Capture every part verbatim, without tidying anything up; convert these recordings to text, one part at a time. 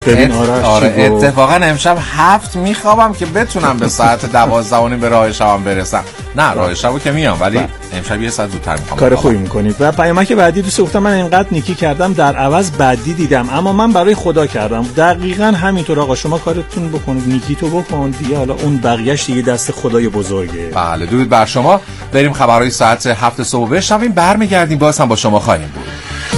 ببین آرش آره اتفاقا امشب هفت میخوابم که بتونم به ساعت دوازده و نیم به راه شبم برسم. نه راه شبو که میام ولی امشب یه ساعت زودتر میخوام. کار خوبی میکنید. و پیامک بعدی دوست گفتم من اینقدر نیکی کردم در عوض بدی دیدم اما من برای خدا کردم. دقیقاً همینطور آقا، شما کارتون بکنید، نیکی تو بکن دیگه، حالا اون بقیه‌اش دیگه دست خدای بزرگه. بله درود بر شما. بریم خبرهای ساعت هفت صبح بشنویم، برمیگردیم باز هم با شما خواهیم بود.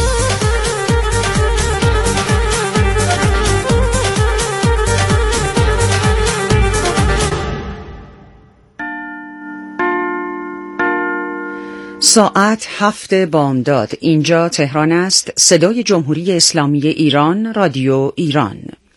ساعت هفت بامداد. اینجا تهران است. صدای جمهوری اسلامی ایران، رادیو ایران.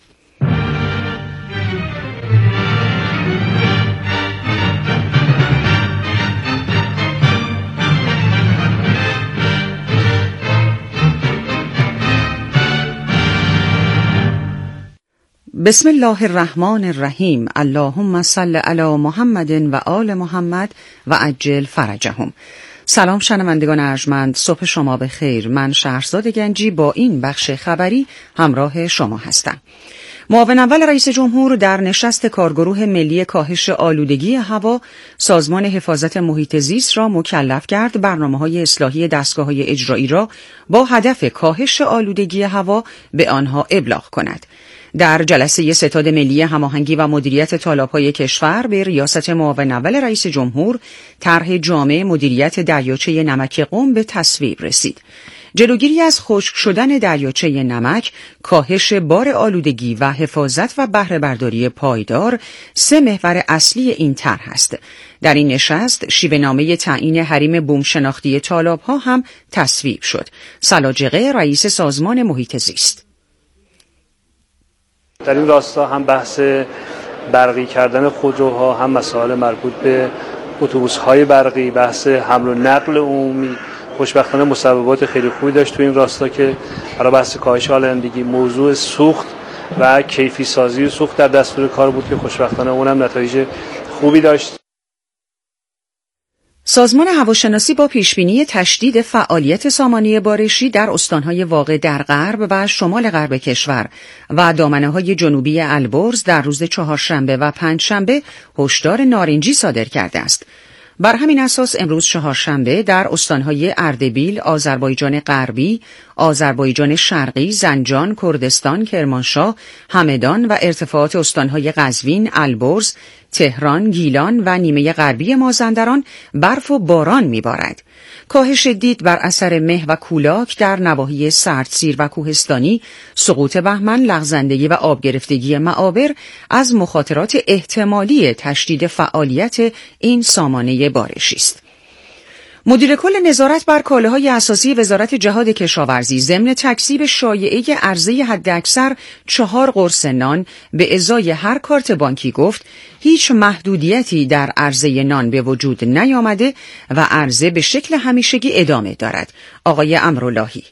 بسم الله الرحمن الرحیم. اللهم صل علی محمد و آل محمد و عجل فرجهم. سلام شنوندگان ارجمند، صبح شما بخیر. من شهرزاد گنجی با این بخش خبری همراه شما هستم. معاون اول رئیس جمهور در نشست کارگروه ملی کاهش آلودگی هوا سازمان حفاظت محیط زیست را مکلف کرد برنامه‌های اصلاحی دستگاه‌های اجرایی را با هدف کاهش آلودگی هوا به آنها ابلاغ کند. در جلسه ستاد ملی هماهنگی و مدیریت تالاب‌های کشور به ریاست معاون اول رئیس جمهور طرح جامع مدیریت دریاچه نمک قم به تصویب رسید. جلوگیری از خشک شدن دریاچه نمک، کاهش بار آلودگی و حفاظت و بهره برداری پایدار سه محور اصلی این طرح است. در این نشست شیوه‌نامه تعیین حریم بوم شناختی تالاب‌ها هم تصویب شد. سلاجقه رئیس سازمان محیط زیست: در این راستا هم بحث برقی کردن خودروها، هم مسائل مربوط به اتوبوس‌های برقی، بحث حمل و نقل عمومی، خوشبختانه مسببات خیلی خوبی داشت تو این راستا که برای بحث کاهش آلودگی. موضوع سوخت و کیفی سازی سوخت در دستور کار بود که خوشبختانه اونم نتایج خوبی داشت. سازمان هواشناسی با پیشبینی تشدید فعالیت سامانه بارشی در استانهای واقع در غرب و شمال غرب کشور و دامنه‌های جنوبی البرز در روز چهارشنبه و پنجشنبه هشدار نارنجی صادر کرده است. بر همین اساس امروز چهارشنبه در استانهای اردبیل، آذربایجان غربی، آذربایجان شرقی، زنجان، کردستان، کرمانشاه، همدان و ارتفاعات استانهای قزوین، البرز، تهران، گیلان و نیمه غربی مازندران برف و باران می‌بارد. کاهش دید بر اثر مه و کولاک در نواحی سردسیر و کوهستانی، سقوط بهمن، لغزندگی و آب گرفتگی معابر از مخاطرات احتمالی تشدید فعالیت این سامانه بارشی است. مدیر کل نظارت بر کالاهای اساسی وزارت جهاد کشاورزی ضمن تکذیب شایعه عرضه حداکثر چهار قرص نان به ازای هر کارت بانکی گفت هیچ محدودیتی در عرضه نان به وجود نیامده و عرضه به شکل همیشگی ادامه دارد. آقای امراللهی: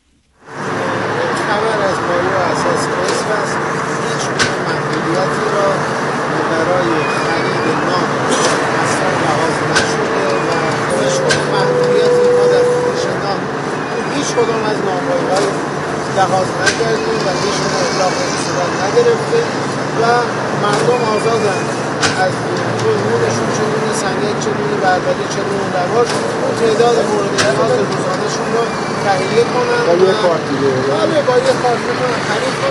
خبر از کالا اساس قسم است. هیچ محدودیتی را برای خرید نان اصلا لحاظ نشده و هیچ محدودیتی ما در فروش نان هیچ کدام از نانوایی‌ها لحاظ نکردیم و هیچ کدام اطلاق صورت نگرفته و مردم آزادن از نونشون چه نون سنگک، چه نون بربری، چه نون لواش، اون تعداد مورد نیاز روزانه‌شون رو تهیه کنن با یه کارت دیگه با یه کارت میتونن خرید کنن.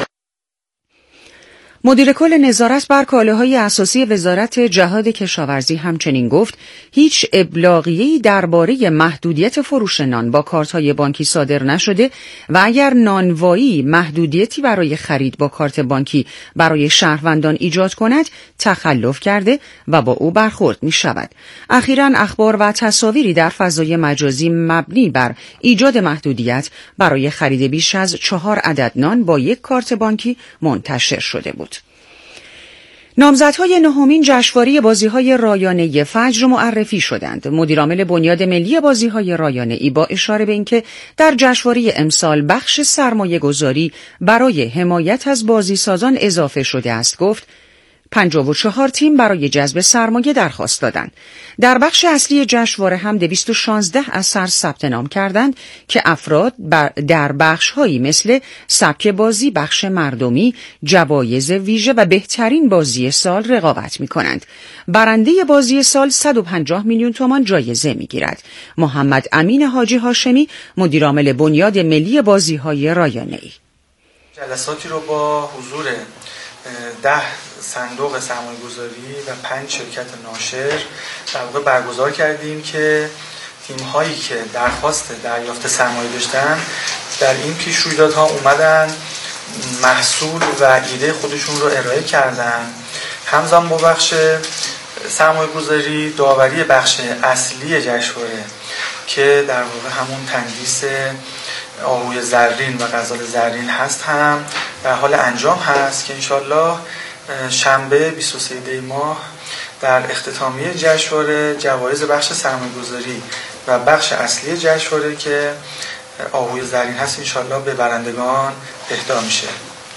مدیر کل نظارت بر کالاهای اساسی وزارت جهاد کشاورزی همچنین گفت هیچ ابلاغیه‌ای درباره محدودیت فروش نان با کارت‌های بانکی صادر نشده و اگر نانوایی محدودیتی برای خرید با کارت بانکی برای شهروندان ایجاد کند تخلف کرده و با او برخورد می‌شود. اخیراً اخبار و تصاویری در فضای مجازی مبنی بر ایجاد محدودیت برای خرید بیش از چهار عدد نان با یک کارت بانکی منتشر شده بود. نامزدهای نهمین جشنواره بازی‌های رایانه فجر معرفی شدند. مدیرعامل بنیاد ملی بازی‌های رایانه‌ای با اشاره به اینکه در جشنواره امسال بخش سرمایه‌گذاری برای حمایت از بازیسازان اضافه شده است گفت: پنجاه و چهار تیم برای جذب سرمایه درخواست دادند. در بخش اصلی جشنواره هم دویست و شانزده اثر ثبت نام کردند که افراد در بخش‌هایی مثل سبک بازی، بخش مردمی، جوایز ویژه و بهترین بازی سال رقابت می‌کنند. برنده بازی سال صد و پنجاه میلیون تومان جایزه می‌گیرد. محمد امین حاجی هاشمی، مدیرعامل بنیاد ملی بازی‌های رایانه‌ای: جلساتی رو با حضور ده صندوق سرمایه‌گذاری و پنج شرکت ناشر در واقع برگزار کردیم که تیم‌هایی که درخواست دریافت سرمایه داشتن در این پیش رویدادها اومدن محصول و ایده خودشون رو ارائه کردن. همزمان با بخش سرمایه‌گذاری داوری بخش اصلی جشنواره که در واقع همون تندیس آهوی زرین و غزال زرین هست هم در حال انجام هست که انشالله شنبه بیست و سوم دی ماه در اختتامیه جشنواره جوایز بخش سرمایه‌گذاری و بخش اصلی جشنواره که آهوی زرین هست انشالله به برندگان اهدا میشه.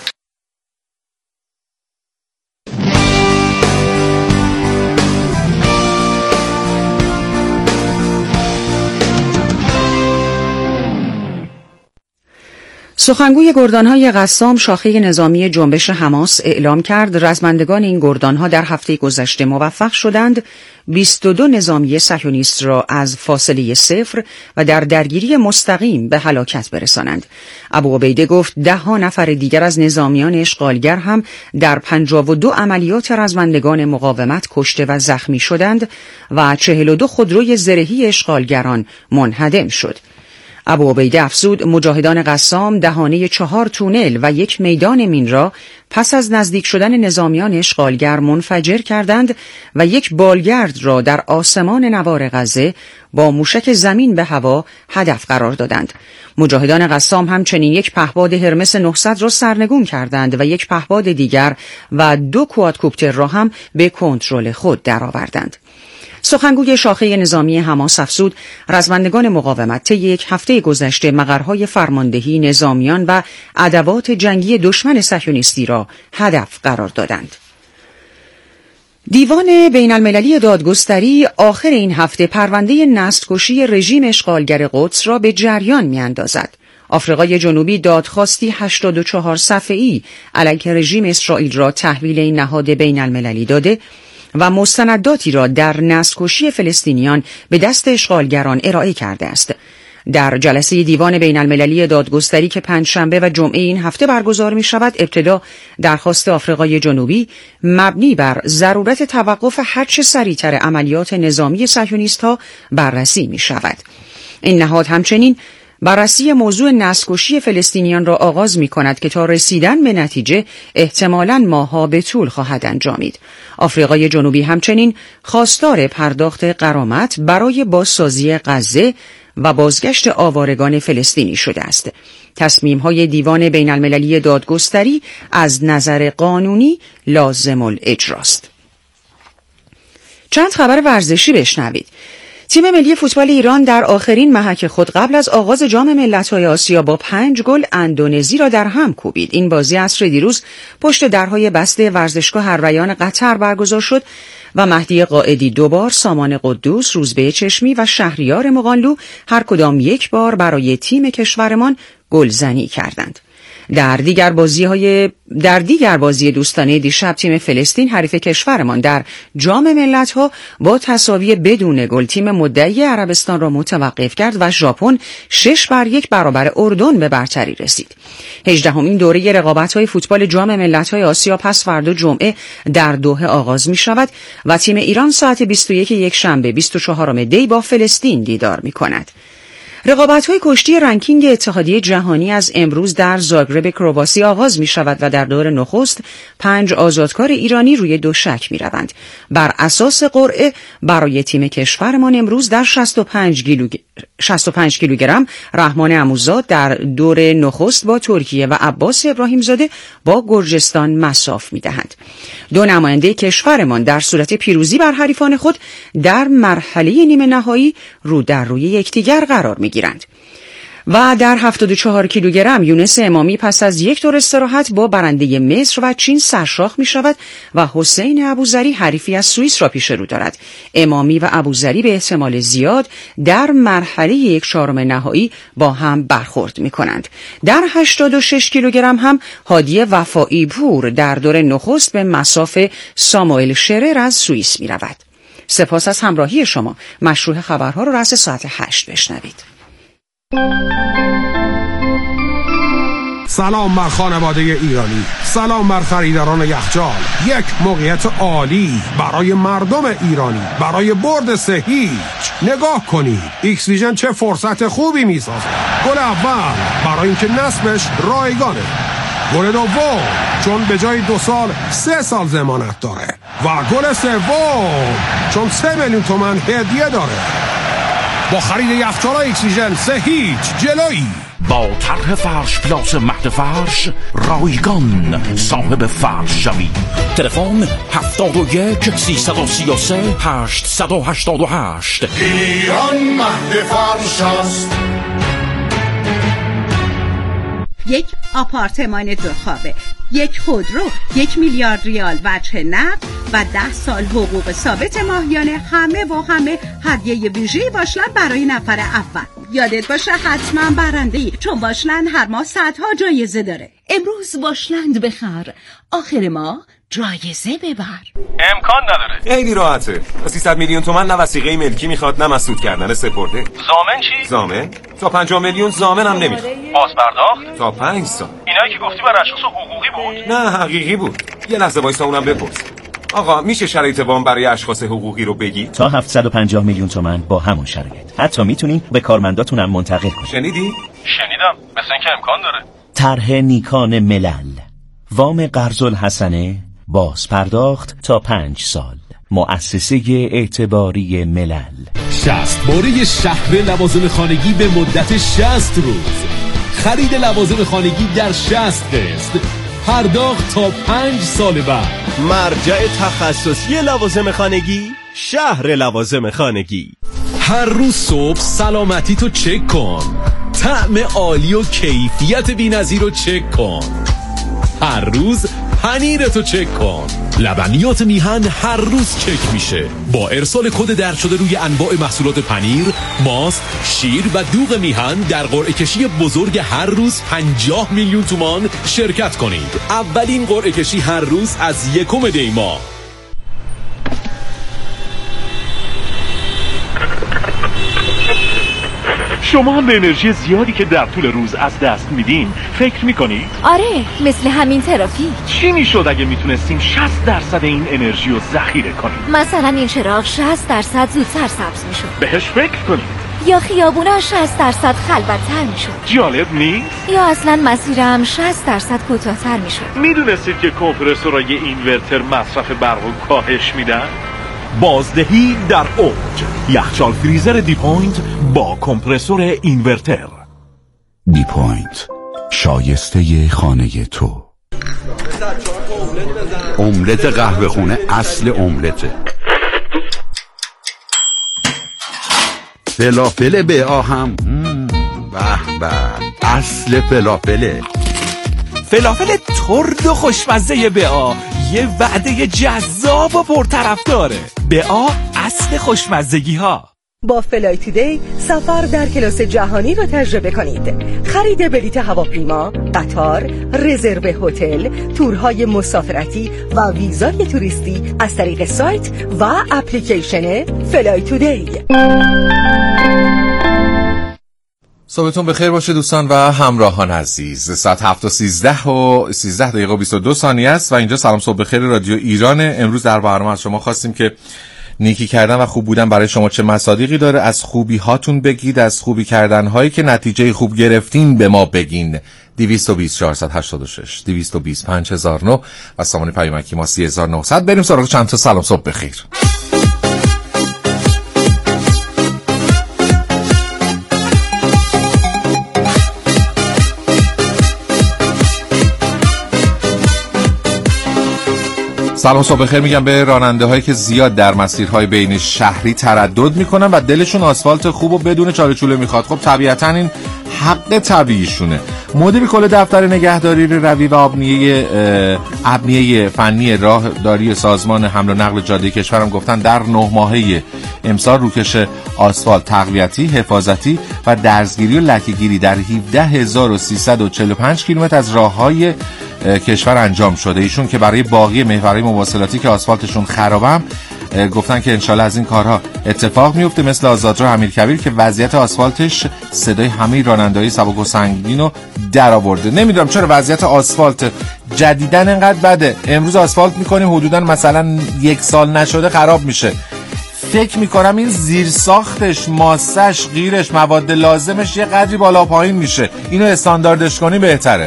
سخنگوی گردان‌های قسام شاخه نظامی جنبش حماس اعلام کرد رزمندگان این گردان‌ها در هفته گذشته موفق شدند بیست و دو نظامی صهیونیست را از فاصله صفر و در درگیری مستقیم به هلاکت برسانند. ابو عبیده گفت ده ها نفر دیگر از نظامیان اشغالگر هم در پنجاه و دو عملیات رزمندگان مقاومت کشته و زخمی شدند و چهل و دو خودروی زرهی اشغالگران منهدم شد. ابو عبیده افزود مجاهدان قسام دهانه چهار تونل و یک میدان مین را پس از نزدیک شدن نظامیان اشغالگر منفجر کردند و یک بالگرد را در آسمان نوار غزه با موشک زمین به هوا هدف قرار دادند. مجاهدان قسام همچنین یک پهپاد هرمس نهصد را سرنگون کردند و یک پهپاد دیگر و دو کوادکوپتر را هم به کنترل خود درآوردند. سخنگوی شاخه نظامی حماس افزود رزمندگان مقاومت طی یک هفته گذشته مقرهای فرماندهی، نظامیان و ادوات جنگی دشمن صهیونیستی را هدف قرار دادند. دیوان بین المللی دادگستری آخر این هفته پرونده نسل‌کشی رژیم اشغالگر قدس را به جریان می‌اندازد. آفریقای جنوبی دادخواستی هشتاد و چهار صفحه‌ای علیه رژیم اسرائیل را تحویل این نهاد بین المللی داده و مستنداتی را در نسل‌کشی فلسطینیان به دست اشغالگران ارائه کرده است. در جلسه دیوان بین المللی دادگستری که پنجشنبه و جمعه این هفته برگزار می شود، ابتدا درخواست آفریقای جنوبی مبنی بر ضرورت توقف هرچه سریعتر عملیات نظامی صهیونیست‌ها بررسی می شود. این نهاد همچنین بررسی موضوع نسل‌کشی فلسطینیان را آغاز می کند که تا رسیدن به نتیجه احتمالاً ماه‌ها به طول خواهد انجامید. آفریقای جنوبی همچنین خواستار پرداخت غرامت برای بازسازی غزه و بازگشت آوارگان فلسطینی شده است. تصمیم‌های دیوان بین المللی دادگستری از نظر قانونی لازم الاجراست. چند خبر ورزشی بشنوید. تیم ملی فوتبال ایران در آخرین محک خود قبل از آغاز جام ملت‌های آسیا با پنج گل اندونزی را در هم کوبید. این بازی عصر دیروز پشت درهای بسته ورزشگاه ارویان قطر برگزار شد و مهدی قائدی دو بار، سامان قدوس، روزبه چشمی و شهریار مقانلو هر کدام یک بار برای تیم کشورمان گلزنی کردند. در دیگر بازی‌های در دیگر بازی دوستانه دیشب تیم فلسطین حریف کشورمان در جام ملت‌ها با تساوی بدون گل تیم مدعی عربستان را متوقف کرد و ژاپن شش بر یک برابر اردن به برتری رسید. هجدهمین دوره رقابت‌های فوتبال جام ملت‌های آسیا پس فردا جمعه در دوحه آغاز می‌شود و تیم ایران ساعت بیست و یک یکشنبه بیست و چهارم دی با فلسطین دیدار می‌کند. رقابت‌های کشتی رنکینگ اتحادیه جهانی از امروز در زاگرب کرواسی آغاز می شود و در دور نخست پنج آزادکار ایرانی روی دوشک می روند. بر اساس قرعه برای تیم کشورمان امروز در شصت و پنج کیلوگرم رحمان عموزاد در دور نخست با ترکیه و عباس ابراهیمزاده با گرجستان مصاف می دهند. دو نماینده کشورمان در صورت پیروزی بر حریفان خود در مرحله نیمه نهایی رو در روی یکدیگر قرار می گیرند. و در هفتاد و چهار کیلوگرم یونس امامی پس از یک دور استراحت با برنده مصر و چین سرشاخ می شود و حسین ابوذری حریفی از سوئیس را پیش رو دارد. امامی و ابوذری به احتمال زیاد در مرحله یک چهارم نهایی با هم برخورد می کنند. در هشتاد و شش کیلوگرم هم هادی وفایی پور در دور نخست به مصاف ساموئل شرر از سوئیس می رود. سپاس از همراهی شما. مشروع خبرها رو رأس ساعت هشت بشنوید. سلام بر خانواده ایرانی، سلام بر خریداران یخچال. یک موقعیت عالی برای مردم ایرانی برای برد سه هیچ. نگاه کنید ایکس ویژن چه فرصت خوبی میسازه. گل اول برای اینکه نصبش رایگانه، گل دوم چون به جای دو سال سه سال ضمانت داره و گل سوم چون سه میلیون تومان هدیه داره. با خرید یخچال ایکس ویژن سه هیچ جلویی. با طرح فرش پلاس مهد فرش رایگان صاحب فرش شوید. تلفن هفتاد و یک سیصد و سی و سه هشتصد و هشتاد و هشت. ایران مهد فرش است. یک آپارتمان دو خوابه، یک خودرو، یک میلیارد ریال وجه نقد و ده سال حقوق ثابت ماهیانه، همه و همه هدیه ویژه‌ای واشلند برای نفر اول. یادت باشه حتما برنده‌ای، چون واشلند هر ماه صدها جایزه داره. امروز واشلند بخر، آخر ماه جایزه ببر. امکان نداره. خیلی راحته. سیصد میلیون تومان نه وثیقه ملکی میخواد نه مسدود کردن سپرده. ضامن چی؟ ضامن؟ تا پنجاه میلیون ضامن هم نمیخواد. باز پرداخت؟ تا پنج سال. اینایی که گفتی برای اشخاص حقوقی بود؟ نه حقیقی بود. یه لحظه وایسا اونم بپرس. آقا میشه شرایط وام برای اشخاص حقوقی رو بگی؟ تا هفتصد و پنجاه میلیون تومان با همون شرایط. حتی میتونین به کارمنداتونم منتقل کنید. شنیدی؟ شنیدم. مثل اینکه امکان داره. طرح نیکان ملل. وام قرض الحسنه باز پرداخت تا پنج سال. مؤسسه اعتباری ملل. شصت باره شهر لوازم خانگی به مدت شصت روز. خرید لوازم خانگی در شصت قسط. پرداخت تا پنج سال بعد. مرجع تخصصی لوازم خانگی، شهر لوازم خانگی. هر روز صبح سلامتی تو چک کن. طعم عالی و کیفیت بی‌نظیر رو چک کن. هر روز پنیرتو چک کن. لبنیات میهن هر روز چک میشه با ارسال کد درج شده روی انواع محصولات پنیر، ماست، شیر و دوغ میهن. در قرعه کشی بزرگ هر روز پنجاه میلیون تومان شرکت کنید. اولین قرعه کشی هر روز از یکم دی ماه. شما به انرژی زیادی که در طول روز از دست میدین فکر میکنید؟ آره، مثل همین ترافیک. چی میشد اگه میتونستیم شصت درصد این انرژی رو ذخیره کنیم؟ مثلا این چراغ شصت درصد زودتر سبز میشد. بهش فکر کنید. یا خیابونا شصت درصد خلوت‌تر میشد. جالب نیست؟ یا اصلا مسیرم شصت درصد کوتاه‌تر میشد. میدونستید که کمپرسورای اینورتر مصرف برق رو کاهش میدن؟ بازدهی در اوج. یخچال فریزر دی پوینت با کمپرسور اینورتر. دی پوینت، شایسته خانه تو. املت قهوه خونه اصل املته. فلافل بیا هم به به اصل فلافله. فلافل ترد و خوشمزه بیا یه وعده جذاب و پرطرفداره. بیا اصل خوشمزگی ها. با فلای تودی سفر در کلاس جهانی رو تجربه کنید. خرید بلیط هواپیما، قطار، رزرو هتل، تورهای مسافرتی و ویزای توریستی از طریق سایت و اپلیکیشن فلای تودی. صبحتون بخیر باشه دوستان و همراهان عزیز. ساعت هفت و سیزده و سیزده دقیقه و بیست و دو ثانیه است و اینجا سلام صبح بخیر رادیو ایرانه. امروز در برنامه از شما خواستیم که نیکی کردن و خوب بودن برای شما چه مصادیقی داره. از خوبی هاتون بگید، از خوبی کردن هایی که نتیجه خوب گرفتین به ما بگین. دویست و بیست چهارصد و هشتاد و شش دویست و بیست پنج هزار و نه و سامان پیامکی ما سی هزار و نهصد. بریم سراغ چند تا سلام صبح بخیر. سلام صبح بخیر میگم به راننده هایی که زیاد در مسیرهای بین شهری تردد میکنن و دلشون آسفالت خوب و بدون چاله چوله میخواد. خب طبیعتا این حق طبیعیشونه. مدیر کل دفتر نگهداری روی و ابنیه ابنیه فنی راهداری سازمان حمل و نقل جاده کشورم گفتن در نه ماهه امسال روکش آسفالت تقویتی، حفاظتی و درزگیری و لکه‌گیری در هفده هزار و سیصد و چهل و پنج کیلومتر از راههای کشور انجام شده. ایشون که برای باقی محورهای مواصلاتی که آسفالتشون خرابم گفتن که انشالله از این کارها اتفاق میفته، مثل آزادراه امیرکبیر که وضعیت آسفالتش صدای همه راننده‌های سبک و سنگینو در آورده. نمیدونم چرا وضعیت آسفالت جدیدن انقدر بده. امروز آسفالت میکنیم حدوداً مثلا یک سال نشده خراب میشه. فکر میکنم این زیر ساختش، ماسش، غیرش، مواد لازمش یه قدری بالا پایین میشه. اینو استانداردش کنی بهتره.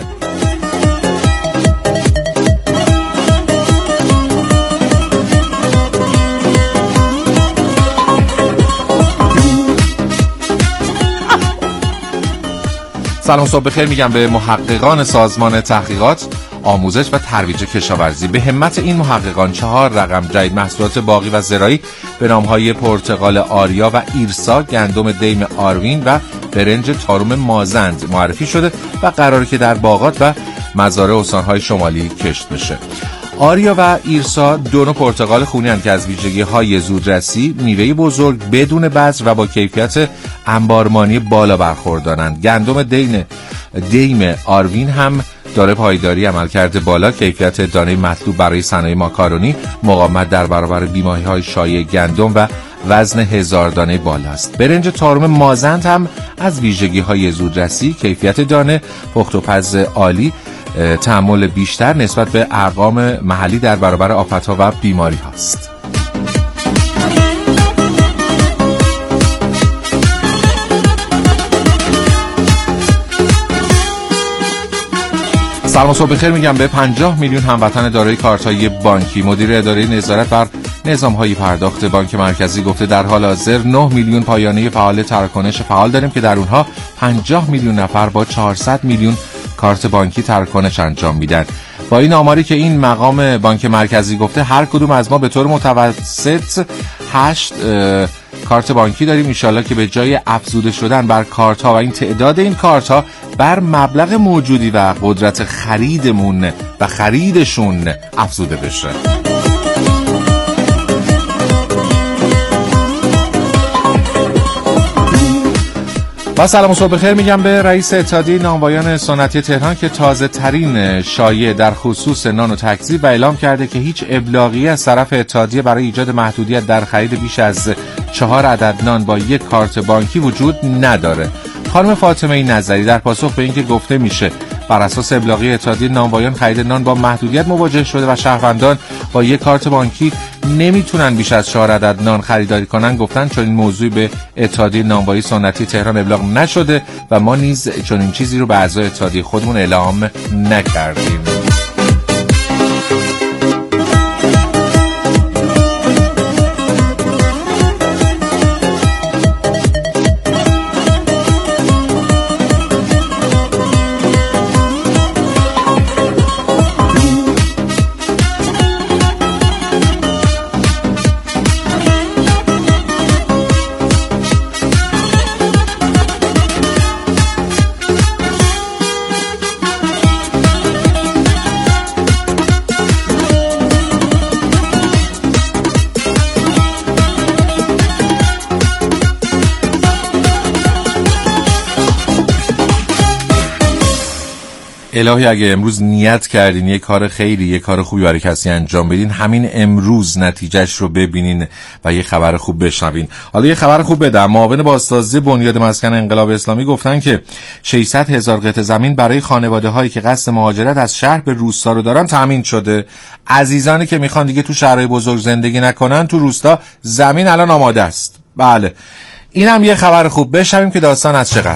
سلام صبح بخیر میگم به محققان سازمان تحقیقات، آموزش و ترویج کشاورزی. به همت این محققان چهار رقم جدید محصولات باغی و زراعی به نامهای پرتقال آریا و ایرسا، گندم دیم آروین و برنج تاروم مازند معرفی شده و قراره که در باغات و مزارع استانهای شمالی کشت بشه. آریا و ایرسا دو نوع پرتقال خونی هستند که از ویژگی‌های زودرسی، میوه بزرگ بدون بذر و با کیفیت انبارمانی بالا برخوردارند. گندم دین دیم آروین هم داره پایداری، عملکرد بالا، کیفیت دانه مطلوب برای صنایع ماکارونی، مقاومت در برابر بیماری‌های شایع گندم و وزن هزار دانه بالا است. برنج تاروم مازند هم از ویژگی‌های زودرسی، کیفیت دانه، پخت و پز عالی، تحمل بیشتر نسبت به ارقام محلی در برابر آفت‌ها و بیماری هاست. سلام صبح بخیر میگم به پنجاه میلیون هموطن دارای کارت‌های بانکی. مدیر اداره نظارت بر نظام‌های پرداخت بانک مرکزی گفته در حال حاضر نه میلیون پایانه فعال تراکنش فعال داریم که در اونها پنجاه میلیون نفر با چهارصد میلیون کارت بانکی تراکنش انجام میدن. با این آماری که این مقام بانک مرکزی گفته، هر کدوم از ما به طور متوسط هشت کارت بانکی داریم. انشالله که به جای افزوده شدن بر کارت ها و این تعداد این کارت ها بر مبلغ موجودی و قدرت خریدمون و خریدشون افزوده بشه. با سلام صبح بخیر میگم به رئیس اتحادیه نانوایان سنتی تهران که تازه ترین شایعه در خصوص نان و تکذیب و اعلام کرده که هیچ ابلاغی از طرف اتحادیه برای ایجاد محدودیت در خرید بیش از چهار عدد نان با یک کارت بانکی وجود نداره. خانم فاطمه نظری در پاسخ به اینکه گفته میشه بر اساس ابلاغی اتحادیه نانوایان خرید نان با محدودیت مواجه شده و شهروندان با یک کارت بانکی نمیتونن بیش از چهار عدد نان خریداری کنن، گفتن چون این موضوع به اتحادیه نانوایی سنتی تهران ابلاغ نشده و ما نیز چون این چیزی رو به اعضای اتحادیه خودمون اعلام نکردیم. الهی اگه امروز نیت کردین یه کار خیلی یه کار خوبی برای کسی انجام بدین، همین امروز نتیجهش رو ببینین و یه خبر خوب بشنوین. حالا یه خبر خوب بدم. معاون بازسازی بنیاد مسکن انقلاب اسلامی گفتن که ششصد هزار قطعه زمین برای خانواده‌هایی که قصد مهاجرت از شهر به روستا رو دارن تامین شده. عزیزانی که میخوان دیگه تو شهرهای بزرگ زندگی نکنن، تو روستا زمین الان آماده است. بله، اینم یه خبر خوب. بشنویم که داستان از چه قراره.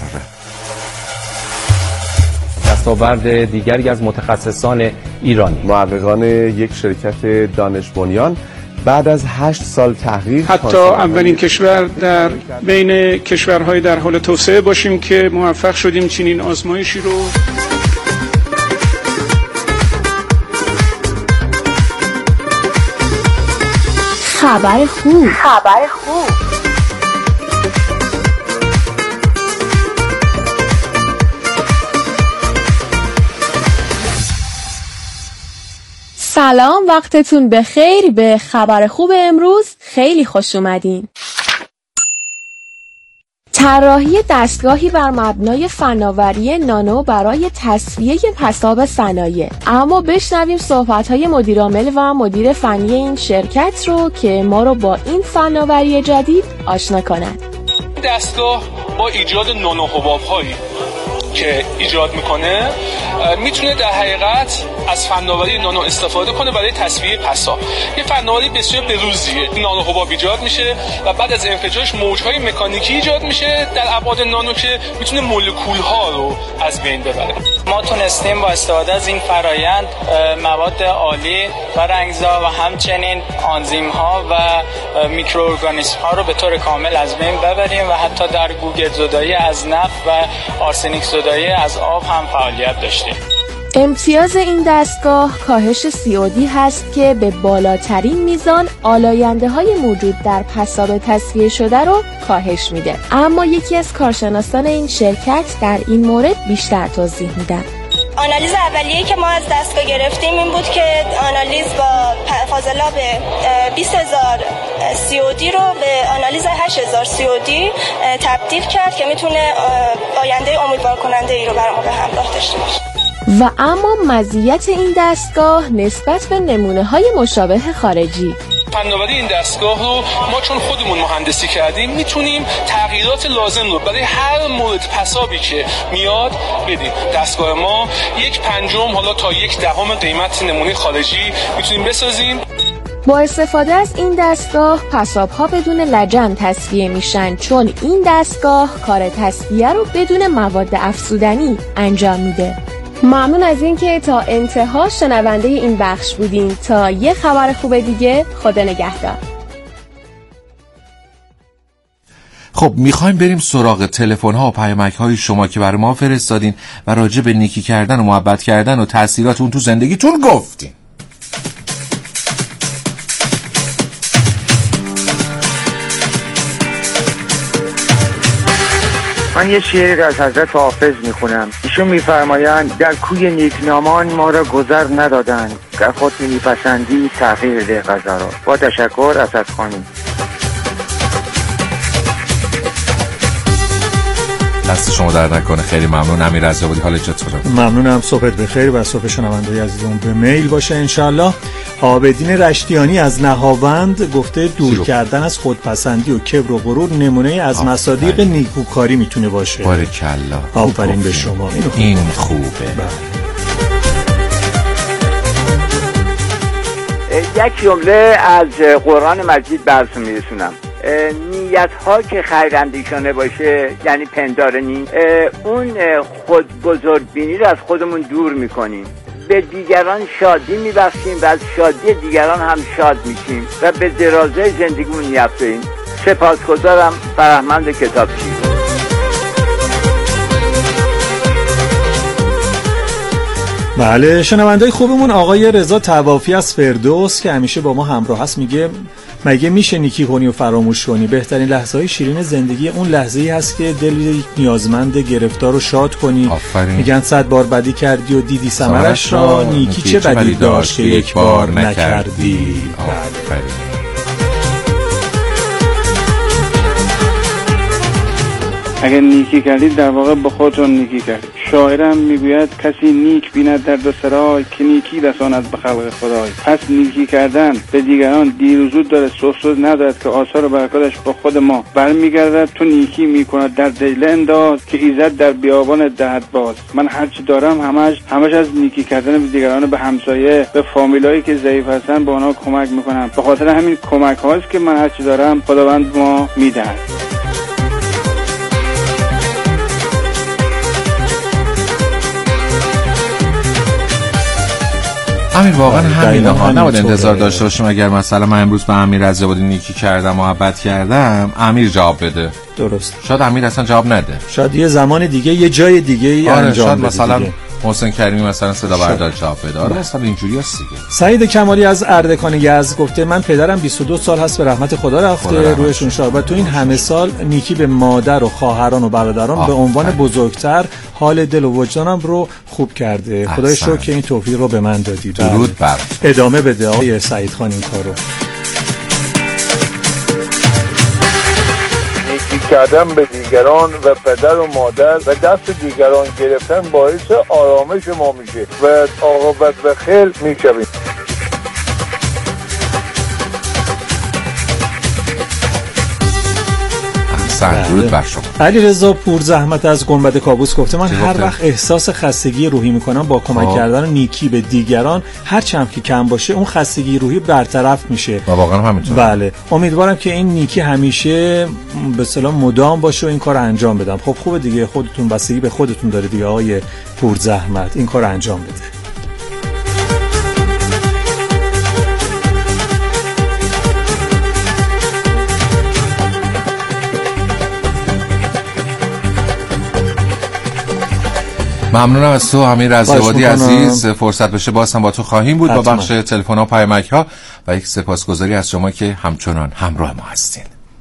دستاورد دیگری از متخصصان ایرانی، محققان یک شرکت دانش بنیان بعد از هشت سال تحقیق حتی اولین کشور در بین کشورهای در حال توسعه باشیم که موفق شدیم چنین آزمایشی رو. خبر خوب خبر خوب سلام، وقتتون بخیر. به خبر خوب امروز خیلی خوش اومدین. طراحی دستگاهی بر مبنای فناوری نانو برای تصفیه پساب صنایع. اما بشنویم صحبت‌های مدیرعامل و مدیر فنی این شرکت رو که ما رو با این فناوری جدید آشنا کنند. دستگاه با ایجاد نانو حباب‌هایی که ایجاد میکنه میتونه در حقیقت از فناوری نانو استفاده کنه برای تصفیه پساب. یه فناوری بسیار بروزیه. نانو حباب ایجاد میشه و بعد از انفجارش موجهای مکانیکی ایجاد میشه در ابعاد نانو که میتونه مولکول ها رو از بین ببره. ما تونستیم با استفاده از این فرایند مواد عالی و رنگزا و همچنین آنزیم ها و میکروارگانیسم ها رو به طور کامل از بین ببریم و حتی در گوگرد زدایی از نفت و آرسنیک زدایی از آب هم فعالیت داشتیم. امتیاز این دستگاه کاهش سی او دی هست که به بالاترین میزان آلاینده های موجود در پساب تصفیه شده رو کاهش میده. اما یکی از کارشناسان این شرکت در این مورد بیشتر توضیح میدن. آنالیز اولیه‌ای که ما از دستگاه گرفتیم این بود که آنالیز با فاضلاب بیست هزار سی او دی رو به آنالیز هشت هزار سی او دی تبدیل کرد که میتونه آینده امیدوار کننده ای رو برامون به همراه داشته باشه. و اما مزیت این دستگاه نسبت به نمونه‌های مشابه خارجی. فناوری این دستگاه رو ما چون خودمون مهندسی کردیم میتونیم تغییرات لازم رو برای هر مورد پسابی که میاد بدیم. دستگاه ما یک پنجم حالا تا یک دهم قیمت نمونه خارجی میتونیم بسازیم. با استفاده از این دستگاه پساب‌ها بدون لجن تصفیه میشن، چون این دستگاه کار تصفیه رو بدون مواد افزودنی انجام میده. ممنون از اینکه تا انتها شنونده این بخش بودین. تا یه خبر خوب دیگه، خدا نگهدار. خب میخوایم بریم سراغ تلفن ها و پیامک های شما که برای ما فرستادین و راجع به نیکی کردن و محبت کردن و تاثیرات اون تو زندگیتون گفتین. من یه شعر از حضرت حافظ میخونم. ایشون میفرمایند در کوی نیکنامان ما را گذر ندادند، در خود میپسندی تغییر ده غذا را. با تشکر، اسدخانی. دست شما در نکنه. خیلی ممنون. امیر رضایی، حالت چطوره؟ ممنونم. صبحت بخیر و صبح شنونده‌های عزیزم به میل باشه انشالله. عابدین رشتیانی از نهاوند گفته دور کردن از خودپسندی و کبر و غرور نمونه از مصادیق نیکوکاری میتونه باشه. بارکالله. آفرین به شما. این خوبه. این خوبه. یک جمله از قرآن مجید براتون میرسونم. نیت ها که خیراندیشانه باشه یعنی پندارنی، اون خود بزرگبینی رو از خودمون دور میکنیم. به دیگران شادی میبخشیم و از شادی دیگران هم شاد میشیم و به درازه زندگیمون میافزاییم. سپاسگزارم. فرهمند کتابچی. بله، شنونده‌های خوبمون آقای رضا طوافی از فردوس که همیشه با ما همراه هست میگه مگه میشه نیکی کنی و فراموش کنی؟ بهترین لحظه‌های شیرین زندگی اون لحظه‌ای هست که دل یک نیازمند گرفتار رو شاد کنی. آفرین. میگن صد بار بدی کردی و دیدی ثمرش را، نیکی چه بدی داشت که یک بار نکردی. آفرین. اگر نیکی کردید در واقع به خودتون نیکی کردید. شاعرم میگوید کسی نیک بیند در دو سرای که نیکی رساند به خلق خدای. پس نیکی کردن به دیگران دیر و زود داره، سوز سوز ندارد که آثار و برکاتش به خود ما برمیگردد. تو نیکی میکند در دل انداز که ایزد در بیابان دهد باز. من هرچی دارم همش همش از نیکی کردن به دیگران، به همسایه، به فامیلایی که ضعیف هستن به اونها کمک میکنم. به خاطر همین کمک هاست که من هرچی دارم خداوند ما میدهد. امیر واقعا همینه ها. نباید انتظار داشته باشیم اگر مثلا من امروز به امیر رضایی نیکی کردم، محبت کردم، امیر جواب بده. درست. شاید امیر اصلا جواب نده. شاید یه زمان دیگه یه جای دیگه ای آره، انجام شاید بده مثلا دیگه. محسن کریمی مثلا صدا بردار چاپدار مثلا اینجوری هست دیگه. سعید کمالی از اردکان یزد گفته من پدرم بیست و دو سال هست به رحمت خدا رفته، روحشون شاد. و تو این همه سال نیکی به مادر و خواهران و برادران به عنوان بزرگتر حال دل و وجدانم رو خوب کرده. خدای شکر که این توفیق رو به من دادی. درود بر ادامه بده آقای سعید خان این کارو. کردن به دیگران و پدر و مادر و دست دیگران گرفتن باعث آرامش ما میشه و عاقبت به خیر میشویم. درود بر شما. علیرضا پور زحمت از گنبد کابوس گفته من هر وقت احساس خستگی روحی میکنم با کمک کردن نیکی به دیگران هر چند که کم باشه اون خستگی روحی برطرف میشه. و واقعا همینطوره. بله امیدوارم که این نیکی همیشه به اصطلاح مدام باشه و این کارو انجام بدم. خب خوبه دیگه، خودتون بستگی به خودتون داره دیگه آقای پور زحمت، این کارو انجام بده. ممنونم از تو امیر رضوادی عزیز. فرصت بشه باز هم با تو خواهیم بود با بخش تلفن ها پیامک ها و یک سپاسگزاری از شما که همچنان همراه ما هستین.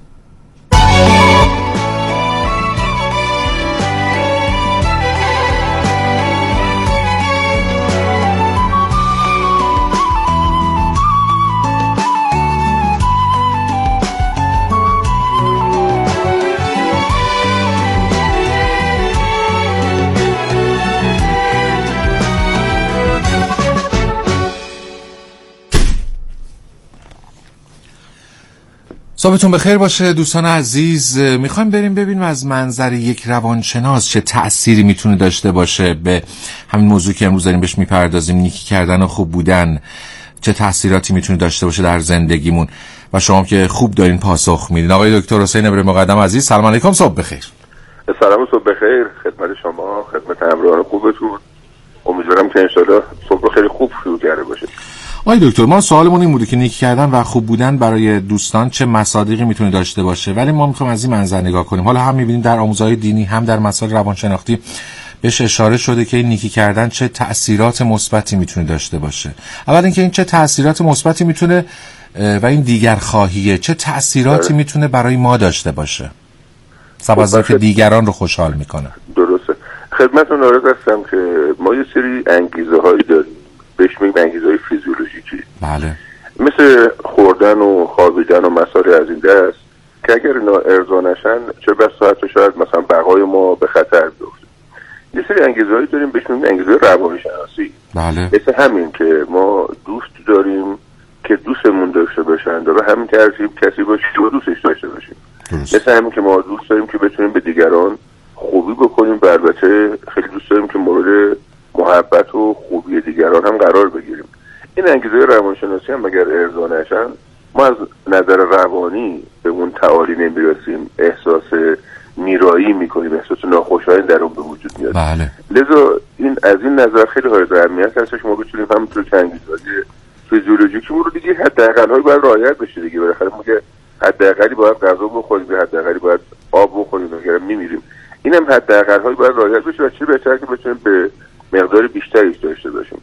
صبحتون بخیر باشه دوستان عزیز. میخوایم بریم ببینیم از منظر یک روانشناس چه تأثیری میتونه داشته باشه به همین موضوع که امروز داریم بهش میپردازیم، نیکی کردن و خوب بودن، چه تأثیراتی میتونه داشته باشه در زندگیمون و شما که خوب دارین پاسخ میدین. آقای دکتر حسین ابراهیم مقدم عزیز سلام علیکم، صبح بخیر. سلام و صبح بخیر خدمت شما، خدمت همراهان خوبتون. امیدوارم که انشالله صبح خیلی خوب شروع کرده باشه. آقای دکتر ما سوالمون این بوده که نیکی کردن و خوب بودن برای دوستان چه مصادیقی میتونه داشته باشه، ولی ما میخوایم از این منظر نگاه کنیم. حالا هم میبینیم در آموزهای دینی هم در مسائل روانشناختی بهش اشاره شده که این نیکی کردن چه تأثیرات مثبتی میتونه داشته باشه. اول اینکه این چه تأثیرات مثبتی میتونه و این دیگر خواهیه چه تأثیراتی میتونه برای ما داشته باشه سبب که دیگران رو خوشحال میکنه. درسته. خدمتتون عرض هستم که ما یه سری انگیزه هایی داریم بهش میگیم انگیزه‌های فیزیولوژیکی. بله. مثل خوردن و خوابیدن و مسائل از این دست که اگر اینا ارضا نشن چه بسا حتی شاید مثلا بقای ما به خطر بیفته. یه سری انگیزه‌هایی داریم بهش میگیم انگیزه روانشناسی. بله. مثل همین که ما دوست داریم که دوستمون داشته باشن و به همین ترتیب کسی باشه که دوستش داشته باشیم. مثل همین که ما دوست داریم که بتونیم به دیگران خوبی بکنیم و البته خیلی دوست داریم که مورد محبت و خوبی دیگران هم قرار بگیریم. این انگیزه روانشناسی هم اگر ارضا نشن ما از نظر روانی به اون تعالی نمیرسیم، احساس میرایی میکنیم، احساس ناخوشایند در اون به وجود میاد. بله. لذا این از این نظر خیلی حائز اهمیت هست که ما بتونیم همونطور که انگیزه‌های فیزیولوژیکی رو دیگه حداقل‌هایی باید رعایت بشه دیگه. بالاخره ما که حداقلی باید غذا بخوریم، حداقلی باید آب بخوریم، اگر میمیریم اینم حداقل‌هایی باید رعایت بشه و چه بهتره که بتونیم به مقدار بیشتریش داشته باشیم.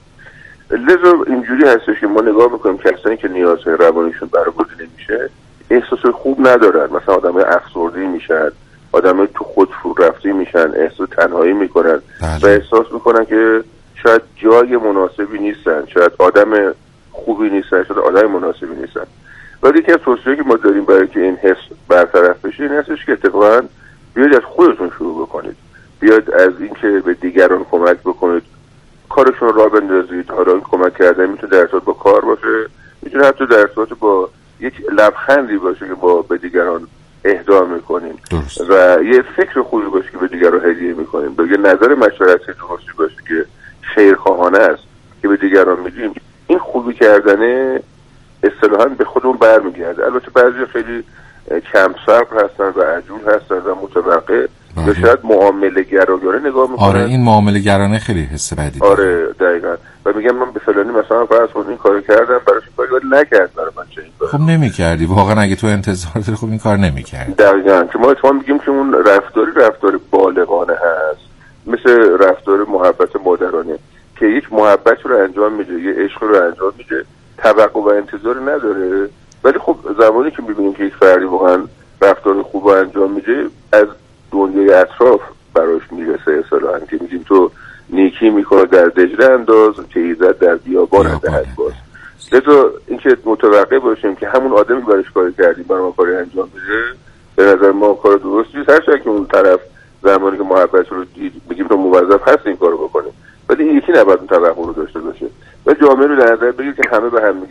لذا اینجوری هستش که ما نگاه میکنیم کسانی که نیازهای روانیشون برآورده نمیشه احساس خوب ندارن، مثلا آدمای افسرده میشن، آدمای تو خود فرو رفته میشن، احساس تنهایی میکنن و احساس میکنن که شاید جای مناسبی نیستن، شاید آدم خوبی نیستن، شاید آدم مناسبی نیستن. ولی یکی از توصیه‌ای که ما داریم برای که این حس برطرف بشه این هستش که اتفاقا بیاید از خودتون شروع بکنید، بیاید از اینکه به دیگران کمک بکنید، کارشون را بندازید. حالا این کمک کردن میتونه در ارتباط با کار باشه، میتونه حتی در ارتباط با یک لبخندی باشه که با به دیگران اهدا میکنیم و یه فکر خوبی باشه که به دیگران هدیه میکنیم، به یه نظر مشورتی درستی باشه که خیرخواهانه است که به دیگران میگیم. این خوبی کردن اصطلاحاً به خودمون برمیگرده. البته بعضی خیلی کم صبر هستن و عجول هستن و متوقع یا شاید معامله گرایانه نگاه میکنن. آره این معامله گرایانه خیلی حس بدی. آره دقیقاً. و میگم من به فلانی مثلا فرض کن این کارو کردم براش کاری نکرد، برای من چه این کار. خب نمی‌کردی واقعا اگه تو انتظار داری خب این کار نمی‌کردی. دقیقاً. که ما اتفاقا میگیم که اون رفتاری رفتار بالغانه هست مثل رفتار محبت مادرانه که یک محبت رو انجام میده، یه عشق رو انجام میده، توقع و انتظار نداره. ولی خب زمانی که میبینیم که یک فردی واقعا رفتار خوب انجام میده، از دنیای اطراف براش میرسه اصطلاحاً که میگیم تو نیکی میکنه در دجله انداز، که ایزد در بیابان اندهد باز. لذا اینکه متوقع باشیم که همون آدمی برش کاری کردیم برای ما کاری انجام بده، به نظر ما کار درستی نیست. هرچند که اون طرف زمانی که محبت رو دید بگیم تو موظف هست این کارو بکنه، ولی این یکی نباید اون توقع رو داشته باشه و جامعه رو در نظر بگیر که همه به هم